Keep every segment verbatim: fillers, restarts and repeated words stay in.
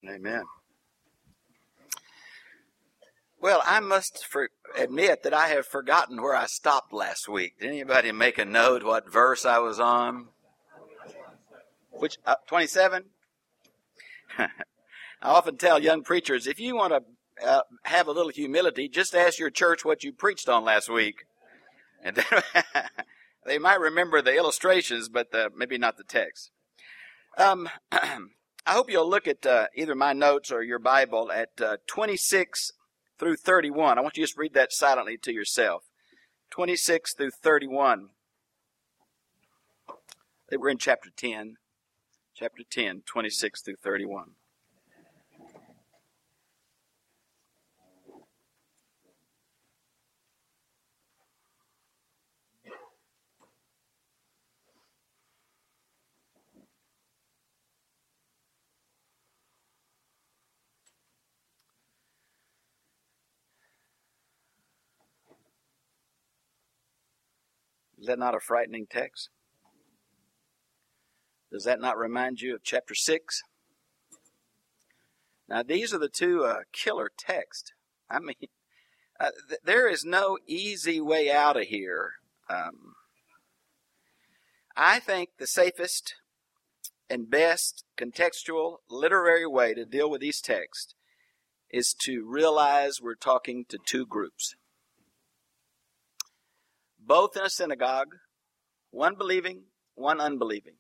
Amen. Well, I must for, admit that I have forgotten where I stopped last week. Did anybody make a note what verse I was on? Which, uh, twenty-seven? I often tell young preachers, if you want to uh, have a little humility, just ask your church what you preached on last week. And then they might remember the illustrations, but the, maybe not the text. Um, I hope you'll look at uh, either my notes or your Bible at uh, twenty-six through thirty-one. I want you to just read that silently to yourself. twenty-six through thirty-one. We're in chapter ten. Chapter ten, twenty-six through thirty-one. Is that not a frightening text? Does that not remind you of chapter six? Now, these are the two uh, killer texts. I mean, uh, th- there is no easy way out of here. Um, I think the safest and best contextual literary way to deal with these texts is to realize we're talking to two groups. Both in a synagogue, one believing, one unbelieving.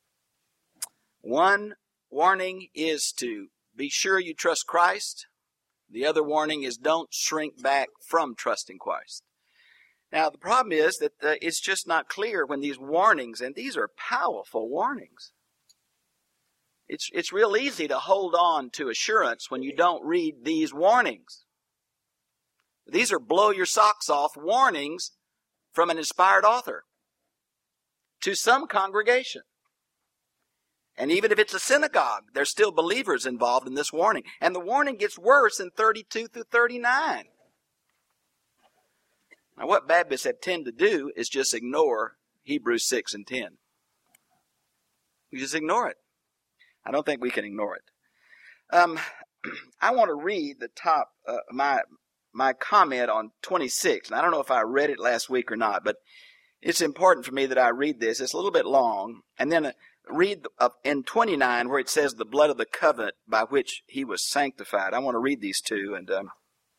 One warning is to be sure you trust Christ. The other warning is don't shrink back from trusting Christ. Now, the problem is that uh, it's just not clear when these warnings, and these are powerful warnings. It's, it's real easy to hold on to assurance when you don't read these warnings. These are blow your socks off warnings from an inspired author to some congregation. And even if it's a synagogue, there's still believers involved in this warning. And the warning gets worse in thirty-two through thirty-nine. Now, what Baptists have tended to do is just ignore Hebrews six and ten. You just ignore it. I don't think we can ignore it. Um, I want to read the top, uh, my my comment on twenty-six. And I don't know if I read it last week or not, but it's important for me that I read this. It's a little bit long. And then uh, read uh, in twenty-nine where it says the blood of the covenant by which he was sanctified. I want to read these two. And um,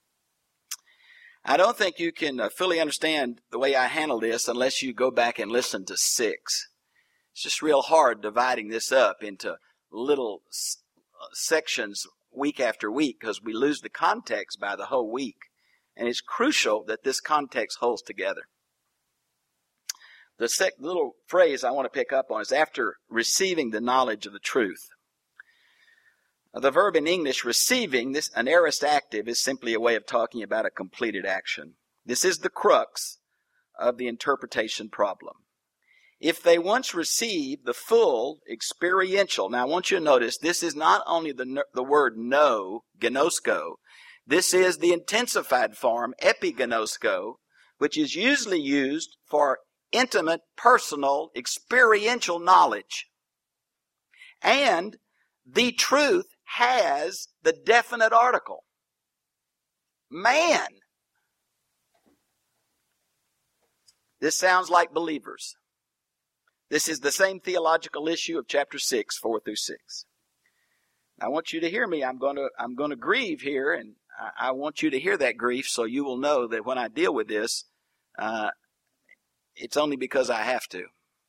I don't think you can uh, fully understand the way I handle this unless you go back and listen to six. It's just real hard dividing this up into little s- uh, sections week after week because we lose the context by the whole week. And it's crucial that this context holds together. The sec- little phrase I want to pick up on is after receiving the knowledge of the truth. The verb in English, receiving, this an aorist active, is simply a way of talking about a completed action. This is the crux of the interpretation problem. If they once received the full experiential, now I want you to notice this is not only the, the word know, gnosko, this is the intensified form, epignosko, which is usually used for intimate, personal, experiential knowledge. And the truth has the definite article. Man. This sounds like believers. This is the same theological issue of chapter six, four through six. I want you to hear me. I'm going to, I'm going to grieve here, and I, I want you to hear that grief so you will know that when I deal with this, uh, it's only because I have to.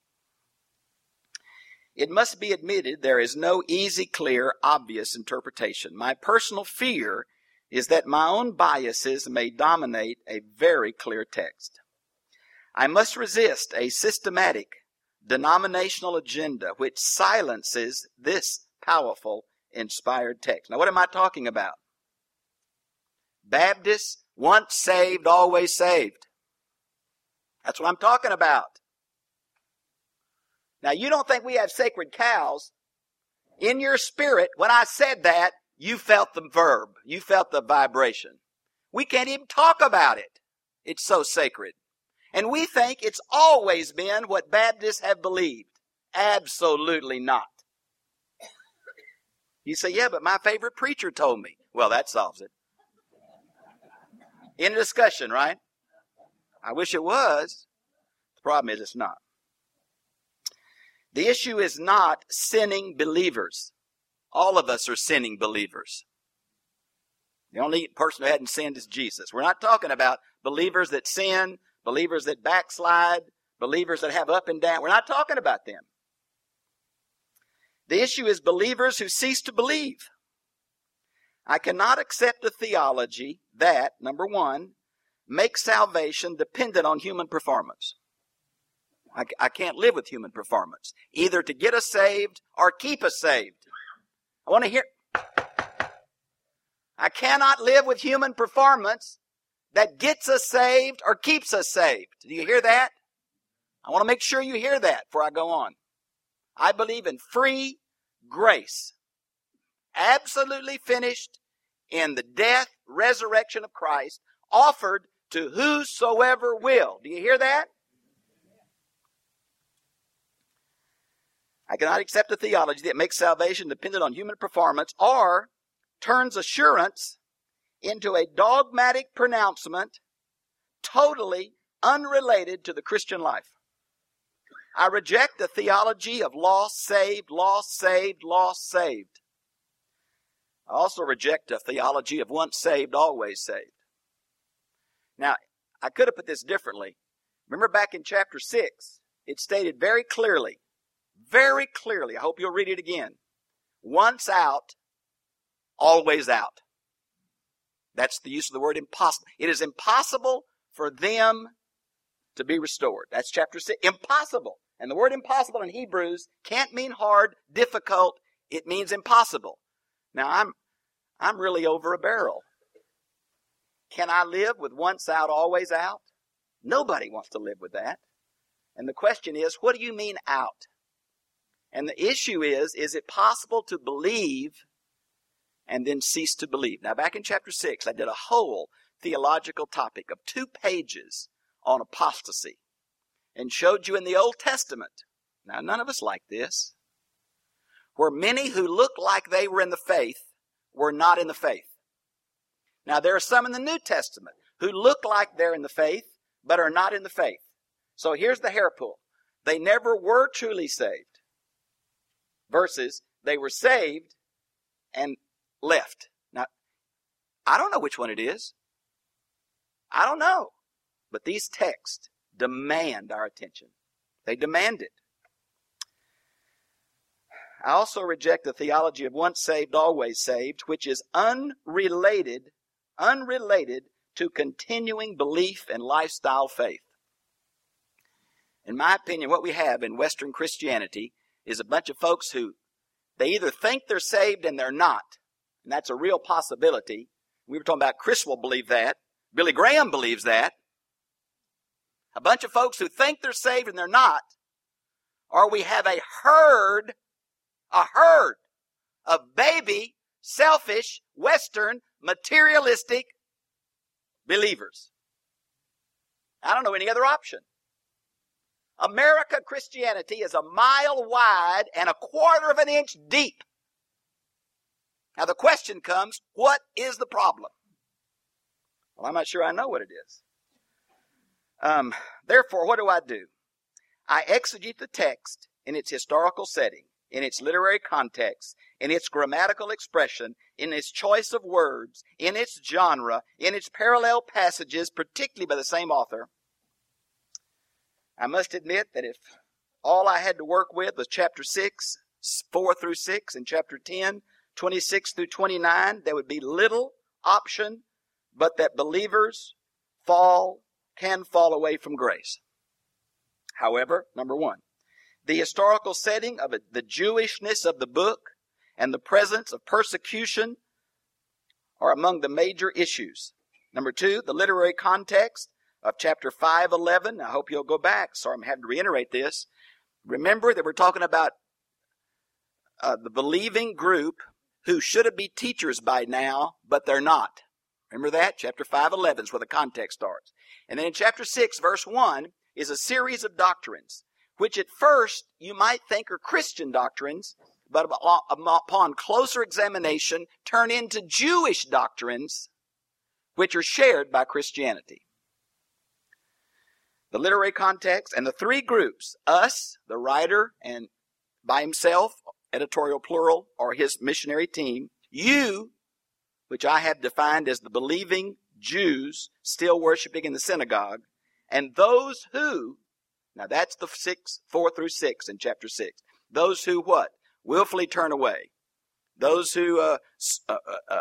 It must be admitted there is no easy, clear, obvious interpretation. My personal fear is that my own biases may dominate a very clear text. I must resist a systematic, denominational agenda which silences this powerful, inspired text. Now, what am I talking about? Baptists, once saved, always saved. That's what I'm talking about. Now, you don't think we have sacred cows. In your spirit, when I said that, you felt the verb. You felt the vibration. We can't even talk about it. It's so sacred. And we think it's always been what Baptists have believed. Absolutely not. You say, yeah, but my favorite preacher told me. Well, that solves it. End of discussion, right? I wish it was. The problem is it's not. The issue is not sinning believers. All of us are sinning believers. The only person who hadn't sinned is Jesus. We're not talking about believers that sin, believers that backslide, believers that have up and down. We're not talking about them. The issue is believers who cease to believe. I cannot accept a theology that, number one, makes salvation dependent on human performance. I, I can't live with human performance, either to get us saved or keep us saved. I want to hear... I cannot live with human performance that gets us saved or keeps us saved. Do you hear that? I want to make sure you hear that before I go on. I believe in free grace. Absolutely finished in the death, resurrection of Christ, offered to whosoever will. Do you hear that? I cannot accept a theology that makes salvation dependent on human performance or turns assurance into a dogmatic pronouncement totally unrelated to the Christian life. I reject the theology of lost, saved, lost, saved, lost, saved. I also reject a theology of once saved, always saved. Now, I could have put this differently. Remember back in chapter six, it stated very clearly, very clearly, I hope you'll read it again, once out, always out. That's the use of the word impossible. It is impossible for them to be restored. That's chapter six. Impossible. And the word impossible in Hebrews can't mean hard, difficult. It means impossible. Now, I'm, I'm really over a barrel. Can I live with once out, always out? Nobody wants to live with that. And the question is, what do you mean out? And the issue is, is it possible to believe and then cease to believe? Now, back in chapter six, I did a whole theological topic of two pages on apostasy and showed you in the Old Testament, now none of us like this, where many who looked like they were in the faith were not in the faith. Now, there are some in the New Testament who look like they're in the faith but are not in the faith. So here's the hair pull. They never were truly saved versus they were saved and left. Now, I don't know which one it is. I don't know. But these texts demand our attention. They demand it. I also reject the theology of once saved, always saved, which is unrelated, unrelated to continuing belief and lifestyle faith. In my opinion, what we have in Western Christianity is a bunch of folks who, they either think they're saved and they're not, and that's a real possibility. We were talking about Chris will believe that. Billy Graham believes that. A bunch of folks who think they're saved and they're not. Or we have a herd, a herd of baby, selfish, Western, materialistic believers. I don't know any other option. America Christianity is a mile wide and a quarter of an inch deep. Now the question comes, what is the problem? Well, I'm not sure I know what it is. Um, therefore, what do I do? I exegete the text in its historical setting, in its literary context, in its grammatical expression, in its choice of words, in its genre, in its parallel passages, particularly by the same author. I must admit that if all I had to work with was chapter six, four through six, and chapter ten, twenty-six through twenty-nine, there would be little option but that believers fall, can fall away from grace. However, number one, the historical setting of it, the Jewishness of the book and the presence of persecution are among the major issues. Number two, the literary context of chapter five eleven. I hope you'll go back. Sorry, I'm having to reiterate this. Remember that we're talking about uh, the believing group who should have been teachers by now, but they're not. Remember that? Chapter five eleven is where the context starts. And then in chapter six, verse one, is a series of doctrines, which at first you might think are Christian doctrines, but upon closer examination turn into Jewish doctrines which are shared by Christianity. The literary context and the three groups, us, the writer, and by himself, editorial plural, or his missionary team, you, which I have defined as the believing Jews still worshiping in the synagogue, and those who, now that's the six, four through six in chapter six, those who what? Willfully turn away. Those who uh, uh, uh,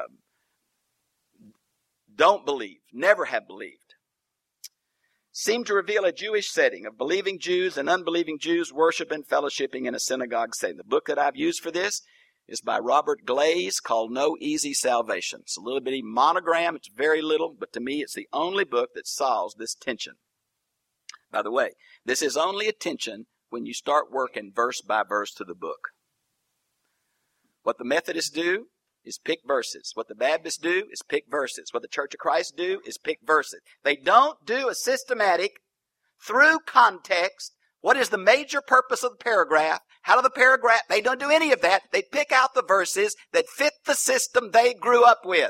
don't believe, never have believed, seem to reveal a Jewish setting of believing Jews and unbelieving Jews worshiping, fellowshipping in a synagogue setting. The book that I've used for this is by Robert Glaze called No Easy Salvation. It's a little bitty monogram. It's very little, but to me it's the only book that solves this tension. By the way, this is only a tension when you start working verse by verse to the book. What the Methodists do is pick verses. What the Baptists do is pick verses. What the Church of Christ do is pick verses. They don't do a systematic, through context, what is the major purpose of the paragraph? How do the paragraph, they don't do any of that. They pick out the verses that fit the system they grew up with.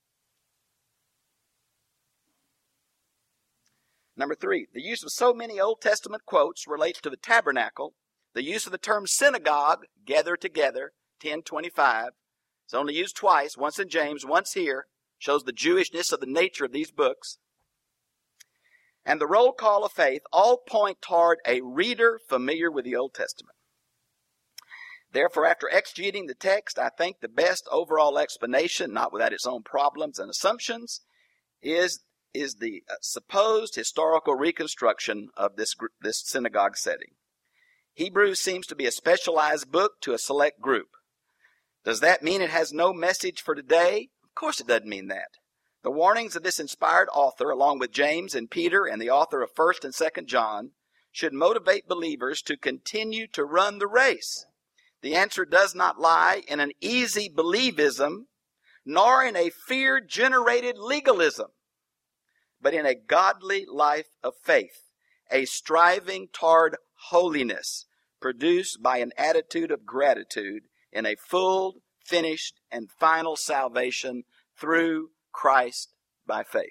Number three, the use of so many Old Testament quotes relates to the tabernacle. The use of the term synagogue, gather together, ten twenty-five, it's only used twice, once in James, once here, shows the Jewishness of the nature of these books. And the roll call of faith all point toward a reader familiar with the Old Testament. Therefore, after exegeting the text, I think the best overall explanation, not without its own problems and assumptions, is, is the supposed historical reconstruction of this, this synagogue setting. Hebrews seems to be a specialized book to a select group. Does that mean it has no message for today? Of course it doesn't mean that. The warnings of this inspired author, along with James and Peter and the author of First and Second John, should motivate believers to continue to run the race. The answer does not lie in an easy believism, nor in a fear-generated legalism, but in a godly life of faith, a striving toward holiness, produced by an attitude of gratitude in a full, finished, and final salvation through Christ by faith.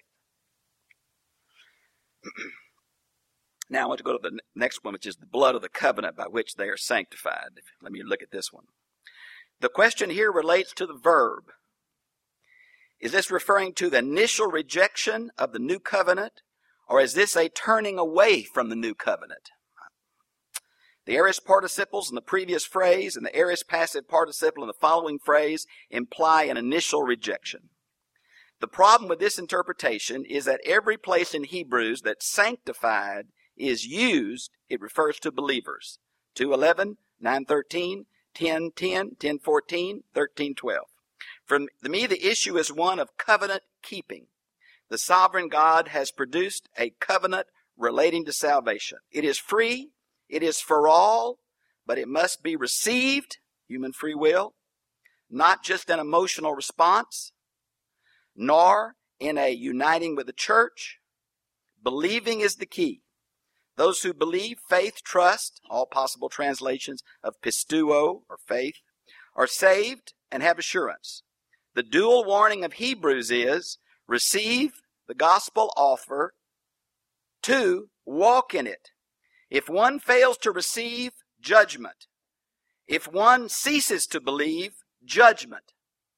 Now I want to go to the next one, which is the blood of the covenant by which they are sanctified. Let me look at this one. The question here relates to the verb. Is this referring to the initial rejection of the new covenant, or is this a turning away from the new covenant? The aorist participles in the previous phrase and the aorist passive participle in the following phrase imply an initial rejection. The problem with this interpretation is that every place in Hebrews that sanctified is used, it refers to believers. two eleven, nine thirteen, ten ten, ten fourteen, thirteen twelve. For me, the issue is one of covenant keeping. The sovereign God has produced a covenant relating to salvation. It is free. It is for all, but it must be received, human free will, not just an emotional response, nor in a uniting with the church. Believing is the key. Those who believe, faith, trust, all possible translations of pistuo or faith, are saved and have assurance. The dual warning of Hebrews is receive the gospel offer, two, walk in it. If one fails to receive, judgment. If one ceases to believe, judgment.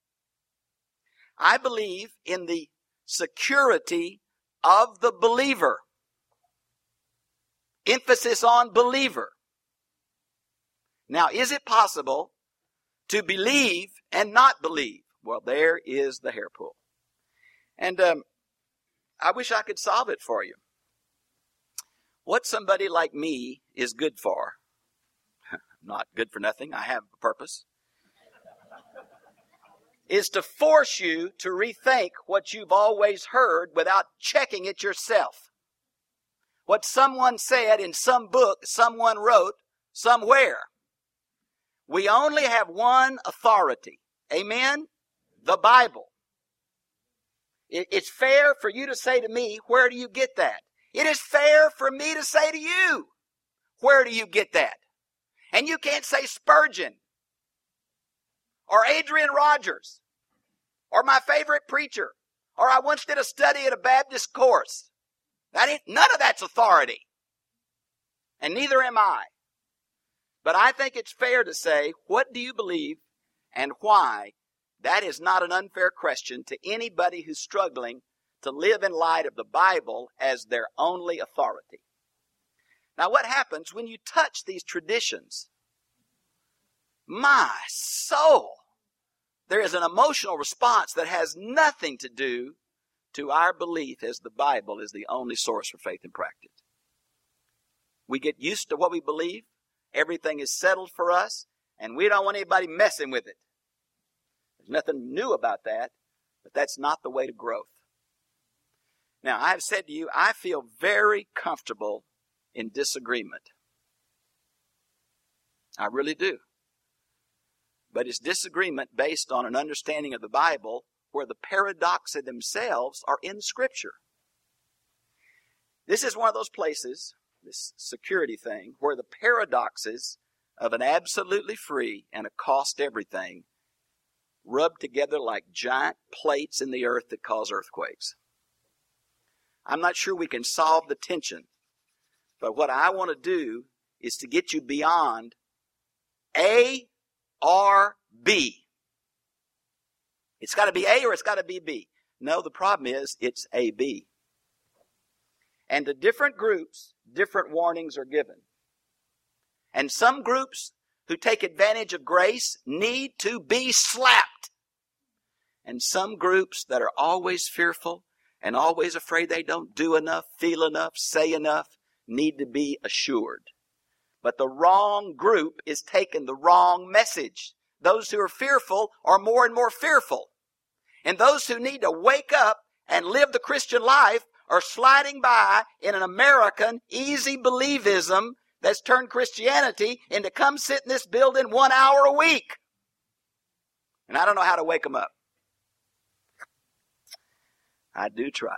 I believe in the security of the believer. Emphasis on believer. Now, is it possible to believe and not believe? Well, there is the hair pull. And um, I wish I could solve it for you. What somebody like me is good for, not good for nothing, I have a purpose, is to force you to rethink what you've always heard without checking it yourself. What someone said in some book, someone wrote, somewhere. We only have one authority. Amen? The Bible. It's fair for you to say to me, where do you get that? It is fair for me to say to you, where do you get that? And you can't say Spurgeon. or Adrian Rogers, or my favorite preacher, or I once did a study at a Baptist course. That ain't, none of that's authority. And neither am I. But I think it's fair to say, what do you believe and why? That is not an unfair question to anybody who's struggling to live in light of the Bible as their only authority. Now, what happens when you touch these traditions? My soul! There is an emotional response that has nothing to do to our belief as the Bible is the only source for faith and practice. We get used to what we believe. Everything is settled for us, and we don't want anybody messing with it. There's nothing new about that, but that's not the way to growth. Now, I've said to you, I feel very comfortable in disagreement. I really do. But it's disagreement based on an understanding of the Bible where the paradoxes themselves are in Scripture. This is one of those places, this security thing, where the paradoxes of an absolutely free and a cost everything rub together like giant plates in the earth that cause earthquakes. I'm not sure we can solve the tension, but what I want to do is to get you beyond A or B. It's got to be A or it's got to be B. No, the problem is it's A B. And to different groups, different warnings are given. And some groups who take advantage of grace need to be slapped. And some groups that are always fearful and always afraid they don't do enough, feel enough, say enough, need to be assured. But the wrong group is taking the wrong message. Those who are fearful are more and more fearful. And those who need to wake up and live the Christian life are sliding by in an American easy believism that's turned Christianity into come sit in this building one hour a week. And I don't know how to wake them up. I do try.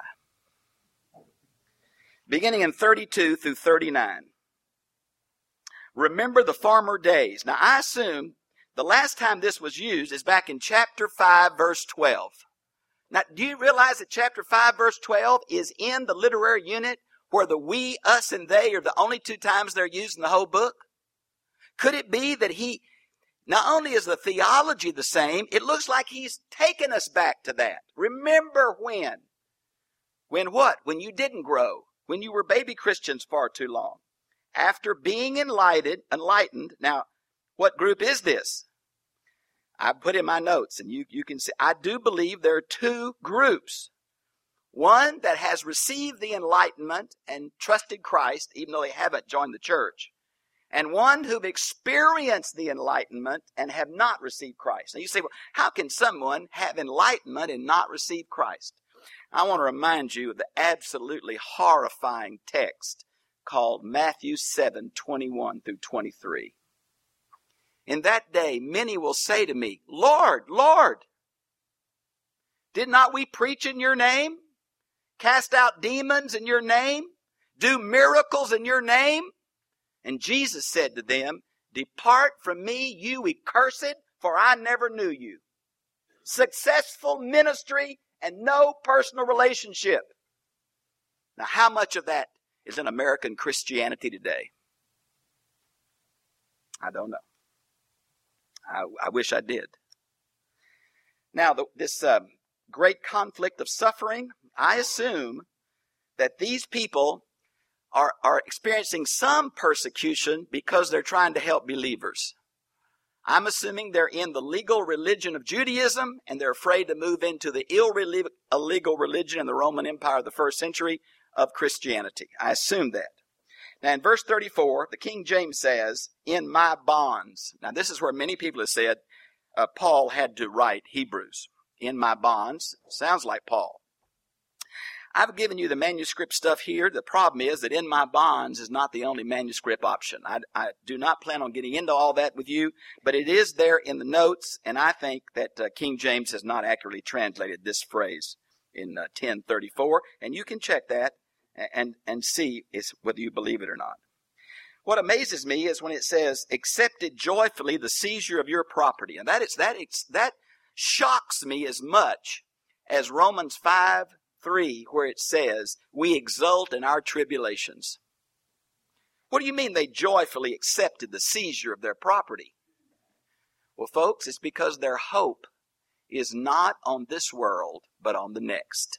Beginning in thirty-two through thirty-nine. Remember the former days. Now I assume the last time this was used is back in chapter five, verse twelve. Now, do you realize that chapter five, verse twelve is in the literary unit where the we, us, and they are the only two times they're used in the whole book? Could it be that he, not only is the theology the same, it looks like he's taken us back to that. Remember when? When what? When you didn't grow. When you were baby Christians far too long. After being enlightened, enlightened, now, what group is this? I put in my notes, and you, you can see, I do believe there are two groups. One that has received the enlightenment and trusted Christ, even though they haven't joined the church. And one who've experienced the enlightenment and have not received Christ. Now you say, well, how can someone have enlightenment and not receive Christ? I want to remind you of the absolutely horrifying text called Matthew seven, twenty-one through twenty-three. In that day, many will say to me, Lord, Lord, did not we preach in your name? Cast out demons in your name? Do miracles in your name? And Jesus said to them, Depart from me, you accursed, for I never knew you. Successful ministry and no personal relationship. Now, how much of that is in American Christianity today? I don't know. I, I wish I did. Now, the, this uh, great conflict of suffering, I assume that these people are, are experiencing some persecution because they're trying to help believers. I'm assuming they're in the legal religion of Judaism and they're afraid to move into the illegal religion in the Roman Empire of the first century of Christianity. I assume that. Now in verse thirty-four, the King James says, in my bonds. Now this is where many people have said uh, Paul had to write Hebrews. In my bonds. Sounds like Paul. I've given you the manuscript stuff here. The problem is that in my bonds is not the only manuscript option. I, I do not plan on getting into all that with you, but it is there in the notes, and I think that uh, King James has not accurately translated this phrase in uh, ten thirty-four, and you can check that and, and see is whether you believe it or not. What amazes me is when it says, accepted joyfully the seizure of your property. And that is that that shocks me as much as Romans five three, where it says, we exult in our tribulations. What do you mean they joyfully accepted the seizure of their property? Well, folks, it's because their hope is not on this world, but on the next.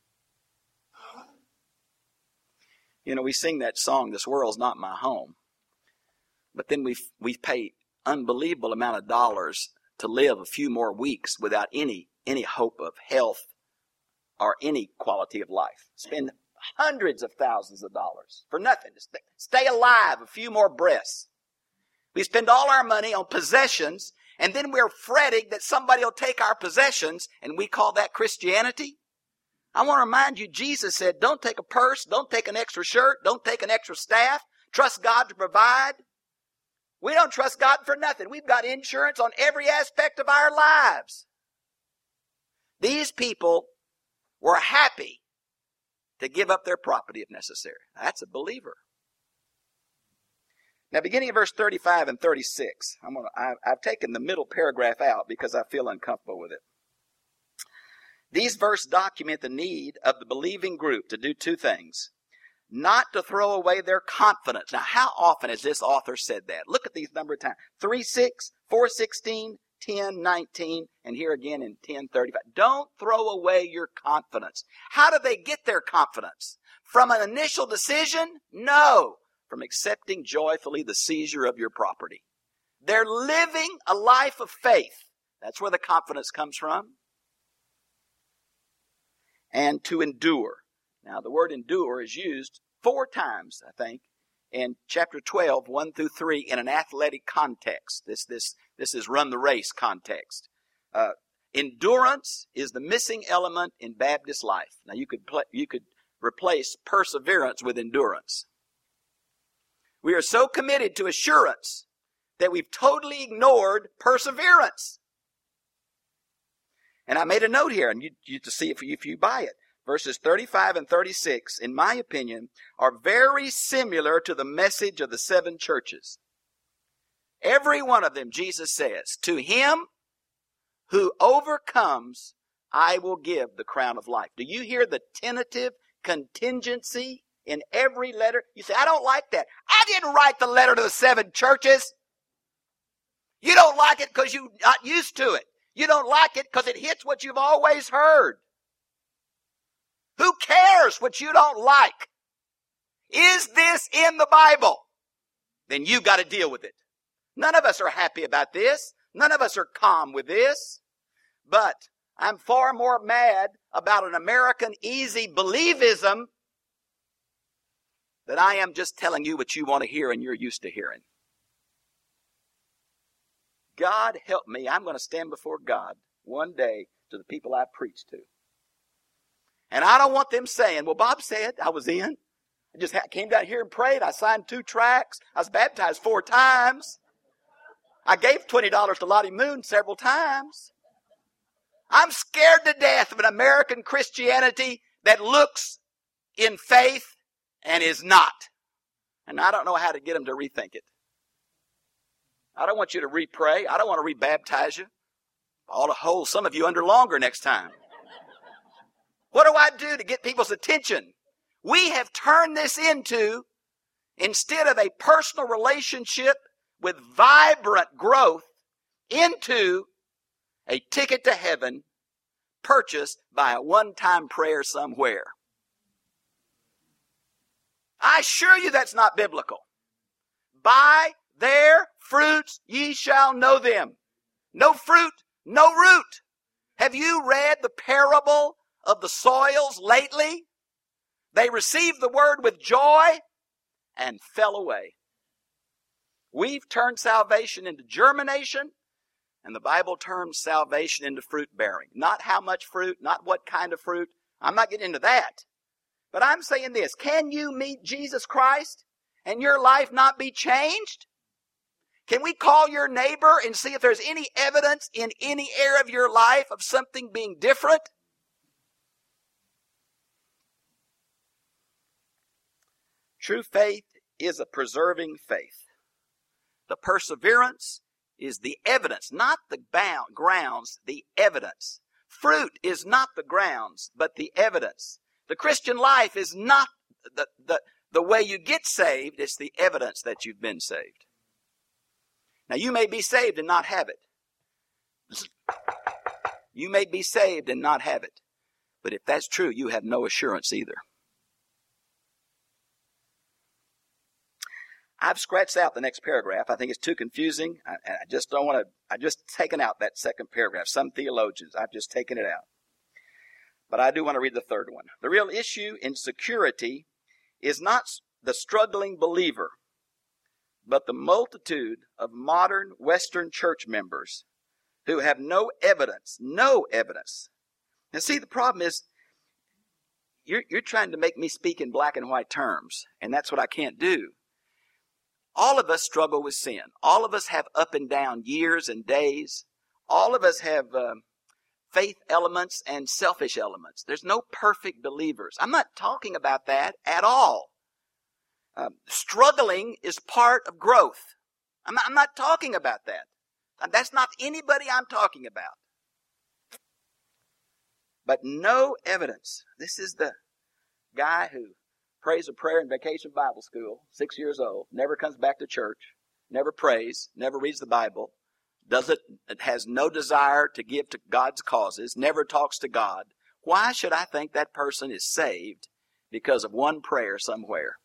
You know, we sing that song, this world's not my home. But then we we pay unbelievable amount of dollars to live a few more weeks without any any hope of health or any quality of life. Spend hundreds of thousands of dollars for nothing. To stay, stay alive a few more breaths. We spend all our money on possessions, and then we're fretting that somebody will take our possessions, and we call that Christianity? I want to remind you, Jesus said, don't take a purse, don't take an extra shirt, don't take an extra staff. Trust God to provide. We don't trust God for nothing. We've got insurance on every aspect of our lives. These people were happy to give up their property if necessary. That's a believer. Now, beginning of verse thirty-five and thirty-six, I'm gonna, I, I've taken the middle paragraph out because I feel uncomfortable with it. These verses document the need of the believing group to do two things. Not to throw away their confidence. Now, how often has this author said that? Look at these number of times. three six, four sixteen, ten nineteen, and here again in ten thirty-five. Don't throw away your confidence. How do they get their confidence? From an initial decision? No. From accepting joyfully the seizure of your property. They're living a life of faith. That's where the confidence comes from. And to endure. Now, the word endure is used four times, I think, in chapter twelve, one through three, in an athletic context. This, this, this is run the race context. Uh, endurance is the missing element in Baptist life. Now, you could play, you could replace perseverance with endurance. We are so committed to assurance that we've totally ignored perseverance. And I made a note here, and you, you to see if you, if you buy it. Verses thirty-five and thirty-six, in my opinion, are very similar to the message of the seven churches. Every one of them, Jesus says, to him who overcomes, I will give the crown of life. Do you hear the tentative contingency in every letter? You say, I don't like that. I didn't write the letter to the seven churches. You don't like it because you're not used to it. You don't like it because it hits what you've always heard. Who cares what you don't like? Is this in the Bible? Then you've got to deal with it. None of us are happy about this. None of us are calm with this. But I'm far more mad about an American easy believism than I am just telling you what you want to hear and you're used to hearing. God help me. I'm going to stand before God one day to the people I preach to. And I don't want them saying, well, Bob said I was in. I just came down here and prayed. I signed two tracts. I was baptized four times. I gave twenty dollars to Lottie Moon several times. I'm scared to death of an American Christianity that looks in faith and is not. And I don't know how to get them to rethink it. I don't want you to re-pray. I don't want to re-baptize you. I'll hold some of you under longer next time. What do I do to get people's attention? We have turned this into, instead of a personal relationship with vibrant growth, into a ticket to heaven purchased by a one-time prayer somewhere. I assure you that's not biblical. By their fruits ye shall know them. No fruit, no root. Have you read the parable of the soils lately? They received the word with joy and fell away. We've turned salvation into germination, and the Bible turns salvation into fruit bearing. Not how much fruit, not what kind of fruit. I'm not getting into that. But I'm saying this, can you meet Jesus Christ and your life not be changed? Can we call your neighbor and see if there's any evidence in any area of your life of something being different? True faith is a preserving faith. The perseverance is the evidence, not the bound, grounds, the evidence. Fruit is not the grounds, but the evidence. The Christian life is not the, the, the way you get saved, it's the evidence that you've been saved. Now, you may be saved and not have it. You may be saved and not have it. But if that's true, you have no assurance either. I've scratched out the next paragraph. I think it's too confusing. I, I just don't want to, I've just taken out that second paragraph. Some theologians, I've just taken it out. But I do want to read the third one. The real issue in security is not the struggling believer, but the multitude of modern Western church members who have no evidence, no evidence. And see, the problem is, you're, you're trying to make me speak in black and white terms, and that's what I can't do. All of us struggle with sin. All of us have up and down years and days. All of us have uh, faith elements and selfish elements. There's no perfect believers. I'm not talking about that at all. Um, struggling is part of growth. I'm not, I'm not talking about that. That's not anybody I'm talking about. But no evidence. This is the guy who prays a prayer in Vacation Bible School, six years old, never comes back to church, never prays, never reads the Bible, does it, it has no desire to give to God's causes, never talks to God. Why should I think that person is saved because of one prayer somewhere?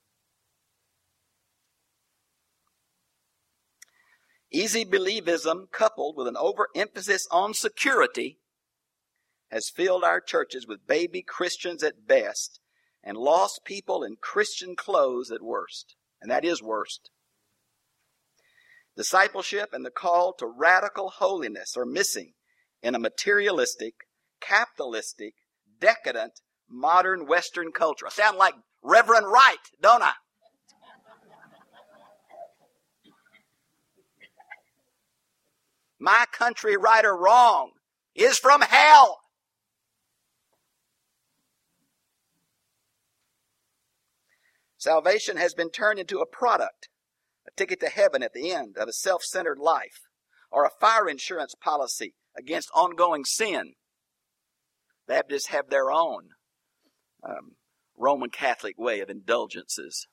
Easy believism coupled with an overemphasis on security has filled our churches with baby Christians at best and lost people in Christian clothes at worst. And that is worst. Discipleship and the call to radical holiness are missing in a materialistic, capitalistic, decadent, modern Western culture. I sound like Reverend Wright, don't I? My country, right or wrong, is from hell. Salvation has been turned into a product, a ticket to heaven at the end of a self-centered life, or a fire insurance policy against ongoing sin. Baptists have their own um, Roman Catholic way of indulgences.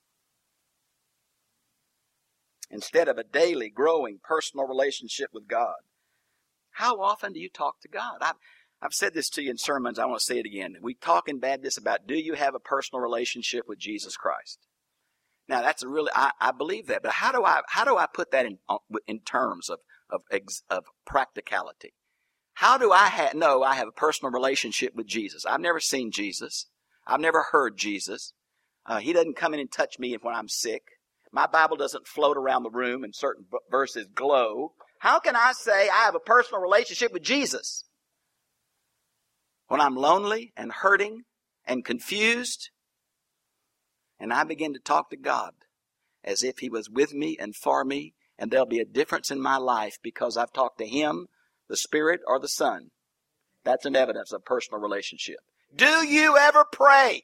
Instead of a daily growing personal relationship with God. How often do you talk to God? I've, I've said this to you in sermons. I want to say it again. We talk in Baptists about, do you have a personal relationship with Jesus Christ? Now, that's a really, I, I believe that. But how do I, how do I put that in, in terms of, of, of practicality? How do I ha- know I have a personal relationship with Jesus? I've never seen Jesus. I've never heard Jesus. Uh, he doesn't come in and touch me when I'm sick. My Bible doesn't float around the room and certain verses glow. How can I say I have a personal relationship with Jesus when I'm lonely and hurting and confused and I begin to talk to God as if He was with me and for me, and there'll be a difference in my life because I've talked to Him, the Spirit, or the Son? That's an evidence of personal relationship. Do you ever pray?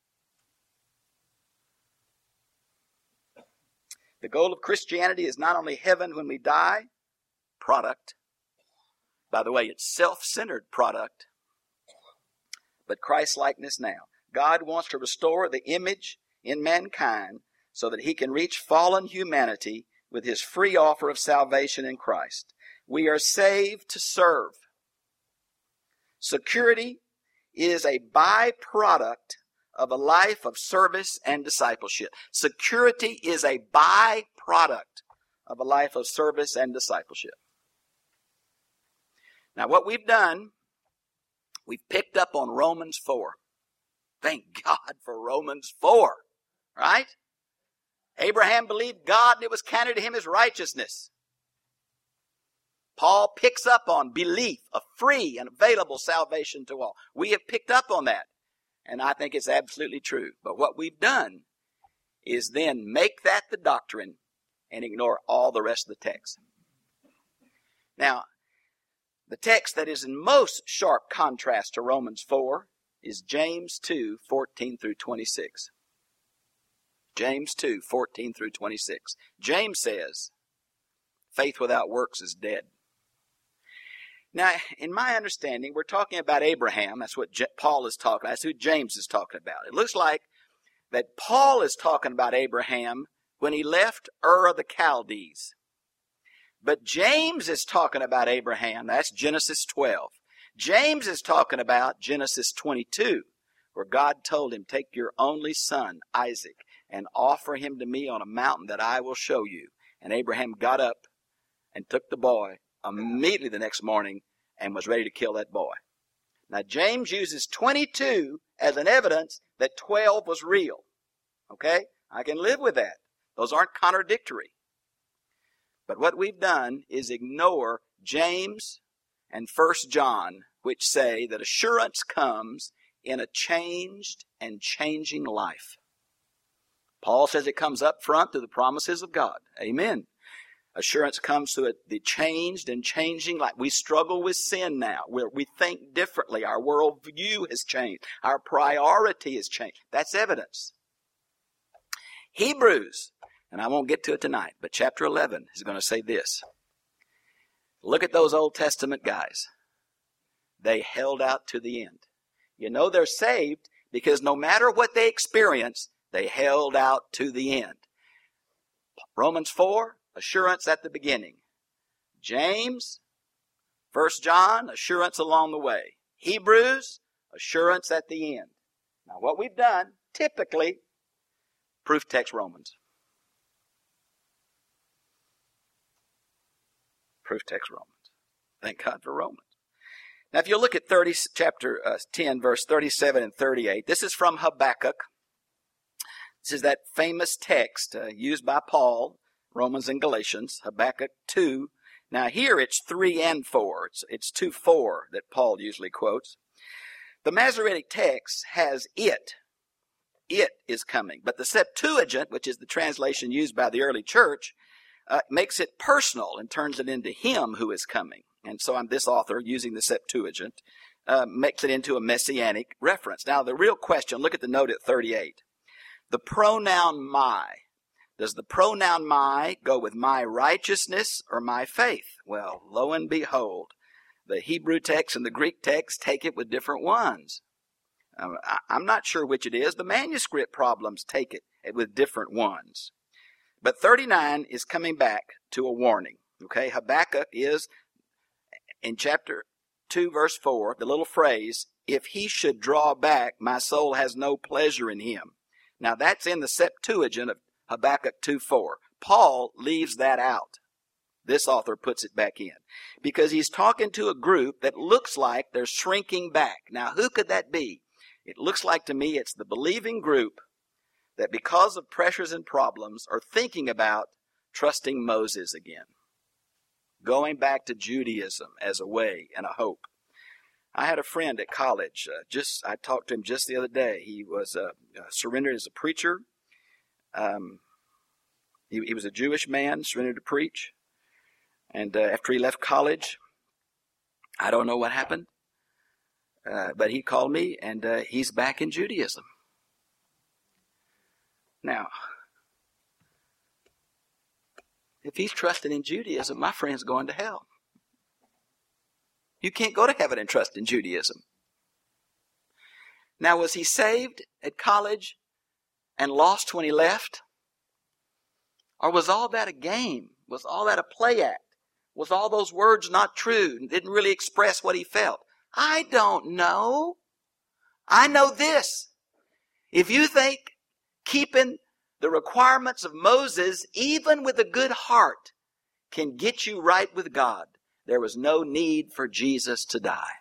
The goal of Christianity is not only heaven when we die, product. By the way, it's self-centered product, but Christ-likeness now. God wants to restore the image in mankind so that He can reach fallen humanity with His free offer of salvation in Christ. We are saved to serve. Security is a byproduct of a life of service and discipleship. Security is a byproduct of a life of service and discipleship. Now, what we've done, we've picked up on Romans four. Thank God for Romans four, right? Abraham believed God and it was counted to him as righteousness. Paul picks up on belief, a free and available salvation to all. We have picked up on that. And I think it's absolutely true. But what we've done is then make that the doctrine and ignore all the rest of the text. Now, the text that is in most sharp contrast to Romans four is James two, fourteen through twenty-six. James two, fourteen through twenty-six. James says, faith without works is dead. Now, in my understanding, we're talking about Abraham. That's what J- Paul is talking about. That's who James is talking about. It looks like that Paul is talking about Abraham when he left Ur of the Chaldees. But James is talking about Abraham. That's Genesis twelve. James is talking about Genesis twenty-two, where God told him, take your only son, Isaac, and offer him to me on a mountain that I will show you. And Abraham got up and took the boy immediately the next morning and was ready to kill that boy. Now, James uses twenty-two as an evidence that twelve was real. Okay? I can live with that. Those aren't contradictory. But what we've done is ignore James and First John, which say that assurance comes in a changed and changing life. Paul says it comes up front through the promises of God. Amen. Assurance comes through the changed and changing life. We struggle with sin now. We're, we think differently. Our worldview has changed. Our priority has changed. That's evidence. Hebrews, and I won't get to it tonight, but chapter eleven is going to say this. Look at those Old Testament guys. They held out to the end. You know they're saved because no matter what they experienced, they held out to the end. Romans four, assurance at the beginning. James, First John, assurance along the way. Hebrews, assurance at the end. Now what we've done, typically, proof text Romans. Proof text Romans. Thank God for Romans. Now if you look at thirty, chapter uh, ten, verse thirty-seven and thirty-eight, this is from Habakkuk. This is that famous text uh, used by Paul, Romans and Galatians, Habakkuk two. Now here it's three and four. It's, it's two four that Paul usually quotes. The Masoretic text has it. It is coming. But the Septuagint, which is the translation used by the early church, uh, makes it personal and turns it into him who is coming. And so I'm this author, using the Septuagint, uh, makes it into a messianic reference. Now the real question, look at the note at thirty-eight. The pronoun my. Does the pronoun my go with my righteousness or my faith? Well, lo and behold, the Hebrew text and the Greek text take it with different ones. Um, I, I'm not sure which it is. The manuscript problems take it with different ones. But thirty-nine is coming back to a warning. Okay, Habakkuk is, in chapter two, verse four, the little phrase, if he should draw back, my soul has no pleasure in him. Now that's in the Septuagint of Habakkuk two four. Paul leaves that out. This author puts it back in. Because he's talking to a group that looks like they're shrinking back. Now who could that be? It looks like to me it's the believing group that because of pressures and problems are thinking about trusting Moses again. Going back to Judaism as a way and a hope. I had a friend at college. Uh, just I talked to him just the other day. He was uh, surrendered as a preacher. Um, he, he was a Jewish man, surrendered to preach. And uh, after he left college, I don't know what happened. Uh, but he called me, and uh, he's back in Judaism. Now, if he's trusting in Judaism, my friend's going to hell. You can't go to heaven and trust in Judaism. Now, was he saved at college and lost when he left? Or was all that a game? Was all that a play act? Was all those words not true and didn't really express what he felt? I don't know. I know this. If you think keeping the requirements of Moses, even with a good heart, can get you right with God, there was no need for Jesus to die.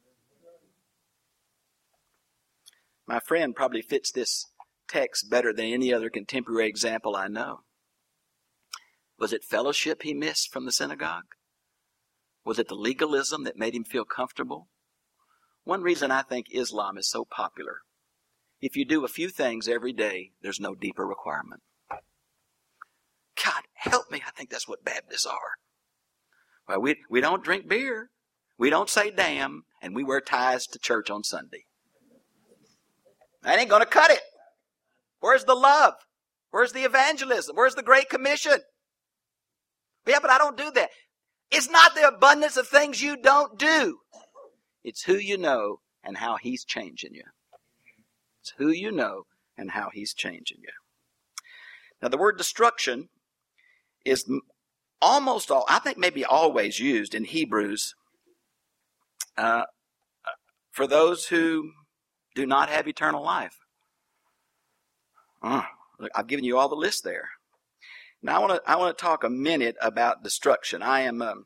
My friend probably fits this text better than any other contemporary example I know. Was it fellowship he missed from the synagogue? Was it the legalism that made him feel comfortable? One reason I think Islam is so popular, if you do a few things every day, there's no deeper requirement. God, help me, I think that's what Baptists are. Well, we, we don't drink beer, we don't say damn, and we wear ties to church on Sunday. That ain't going to cut it. Where's the love? Where's the evangelism? Where's the Great Commission? Yeah, but I don't do that. It's not the abundance of things you don't do. It's who you know and how He's changing you. It's who you know and how He's changing you. Now, the word destruction is almost all, I think maybe always used in Hebrews uh, for those who do not have eternal life. Uh, look, I've given you all the list there. Now, I want to I want to talk a minute about destruction. I am. Um,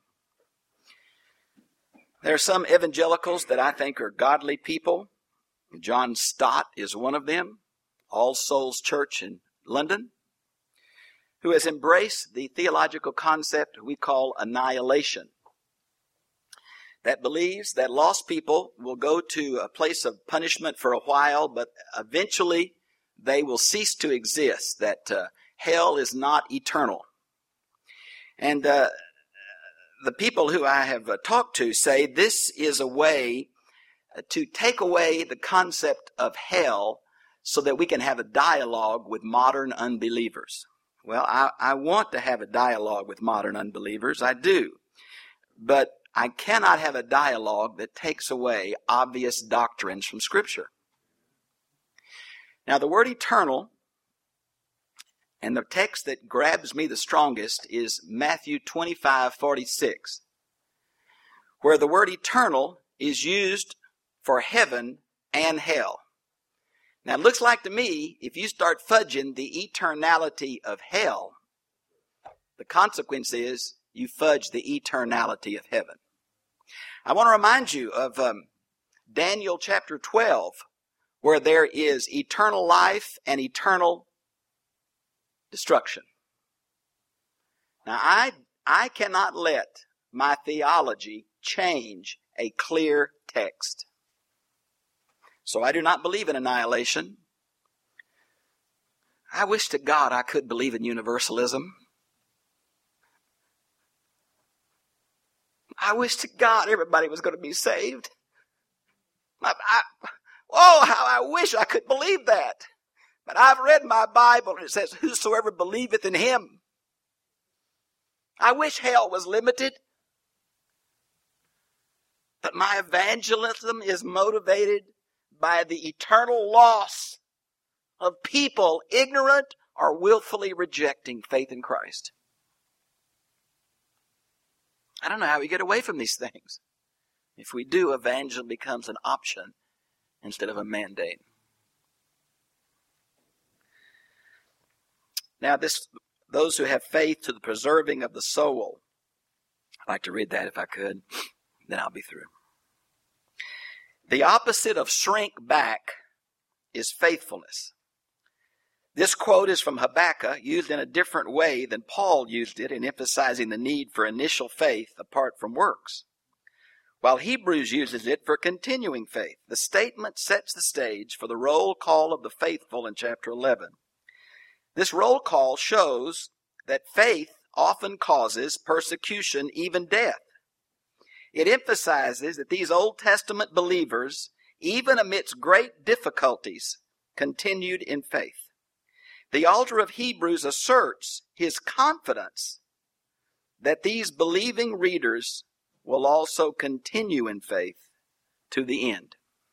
there are some evangelicals that I think are godly people. John Stott is one of them. All Souls Church in London, who has embraced the theological concept we call annihilation, that believes that lost people will go to a place of punishment for a while, but eventually they will cease to exist, that uh, hell is not eternal. And uh, the people who I have uh, talked to say this is a way to take away the concept of hell so that we can have a dialogue with modern unbelievers. Well, I, I want to have a dialogue with modern unbelievers. I do. But I cannot have a dialogue that takes away obvious doctrines from Scripture. Now, the word eternal, and the text that grabs me the strongest is Matthew twenty-five forty-six, where the word eternal is used for heaven and hell. Now, it looks like to me, if you start fudging the eternality of hell, the consequence is you fudge the eternality of heaven. I want to remind you of um, Daniel chapter twelve, where there is eternal life and eternal destruction. Now, I, I cannot let my theology change a clear text. So I do not believe in annihilation. I wish to God I could believe in universalism. I wish to God everybody was going to be saved. I, I, oh, how I wish I could believe that. But I've read my Bible and it says, whosoever believeth in Him. I wish hell was limited. But my evangelism is motivated by the eternal loss of people ignorant or willfully rejecting faith in Christ. I don't know how we get away from these things. If we do, evangelism becomes an option instead of a mandate. Now, this those who have faith to the preserving of the soul. I'd like to read that if I could. Then I'll be through. The opposite of shrink back is faithfulness. This quote is from Habakkuk, used in a different way than Paul used it in emphasizing the need for initial faith apart from works, while Hebrews uses it for continuing faith. The statement sets the stage for the roll call of the faithful in chapter eleven. This roll call shows that faith often causes persecution, even death. It emphasizes that these Old Testament believers, even amidst great difficulties, continued in faith. The author of Hebrews asserts his confidence that these believing readers will also continue in faith to the end.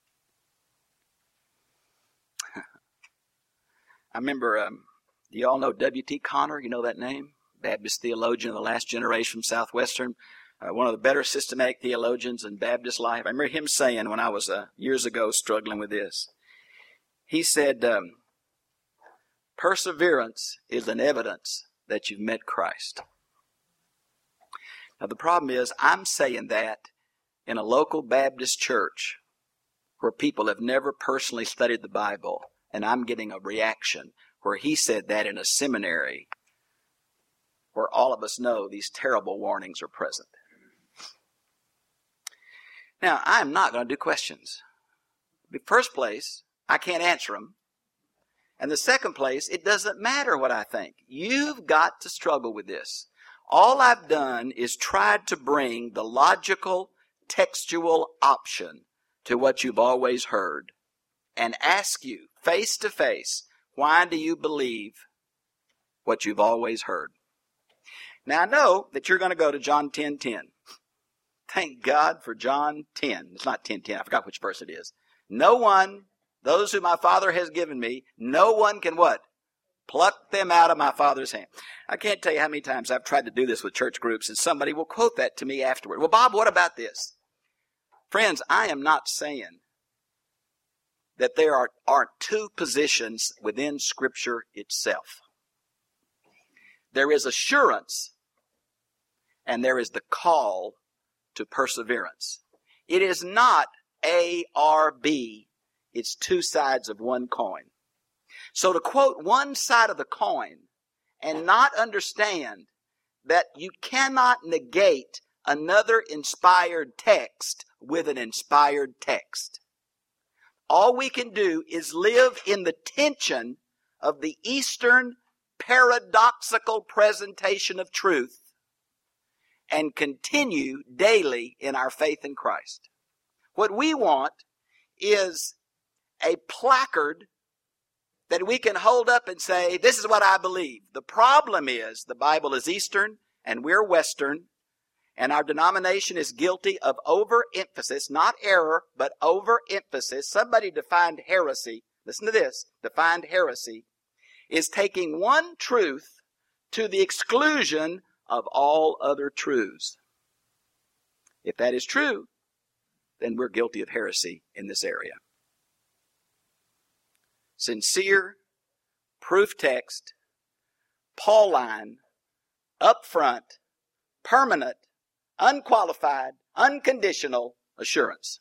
I remember, um, do you all know W T Conner? You know that name? Baptist theologian of the last generation from Southwestern. Uh, one of the better systematic theologians in Baptist life. I remember him saying when I was uh, years ago struggling with this. He said, um, perseverance is an evidence that you've met Christ. Now the problem is I'm saying that in a local Baptist church where people have never personally studied the Bible, and I'm getting a reaction where he said that in a seminary where all of us know these terrible warnings are present. Now, I'm not going to do questions. In the first place, I can't answer them. And the second place, it doesn't matter what I think. You've got to struggle with this. All I've done is tried to bring the logical, textual option to what you've always heard and ask you face to face, why do you believe what you've always heard. Now I know that you're going to go to John ten ten. Thank God for John ten. It's not ten ten. I forgot which verse it is. No one, those who my Father has given me, no one can what? Pluck them out of my Father's hand. I can't tell you how many times I've tried to do this with church groups, and somebody will quote that to me afterward. Well, Bob, what about this? Friends, I am not saying that there are, are two positions within Scripture itself. There is assurance, and there is the call to perseverance. It is not A or B. It's two sides of one coin. So to quote one side of the coin and not understand that you cannot negate another inspired text with an inspired text. All we can do is live in the tension of the Eastern paradoxical presentation of truth and continue daily in our faith in Christ. What we want is a placard that we can hold up and say, this is what I believe. The problem is the Bible is Eastern and we're Western, and our denomination is guilty of overemphasis, not error, but overemphasis. Somebody defined heresy. Listen to this. Defined heresy is taking one truth to the exclusion of all other truths. If that is true, then we're guilty of heresy in this area. Sincere, proof text, Pauline, upfront, permanent, unqualified, unconditional assurance.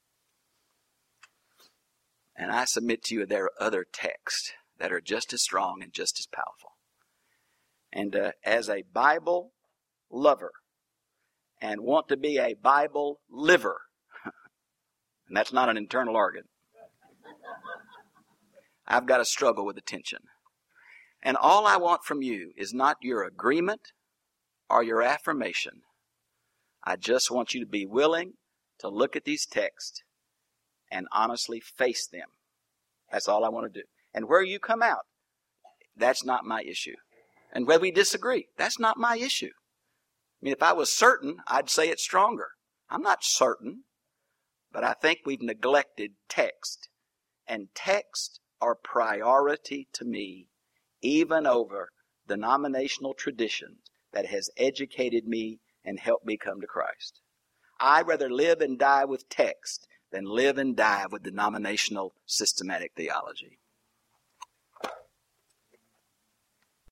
And I submit to you there are other texts that are just as strong and just as powerful. And uh, as a Bible lover and want to be a Bible liver, and that's not an internal organ, I've got to struggle with the tension. And all I want from you is not your agreement or your affirmation. I just want you to be willing to look at these texts and honestly face them. That's all I want to do. And where you come out, that's not my issue. And whether we disagree, that's not my issue. I mean, if I was certain, I'd say it's stronger. I'm not certain, but I think we've neglected text. And text are priority to me, even over denominational traditions that has educated me and helped me come to Christ. I'd rather live and die with text than live and die with denominational systematic theology.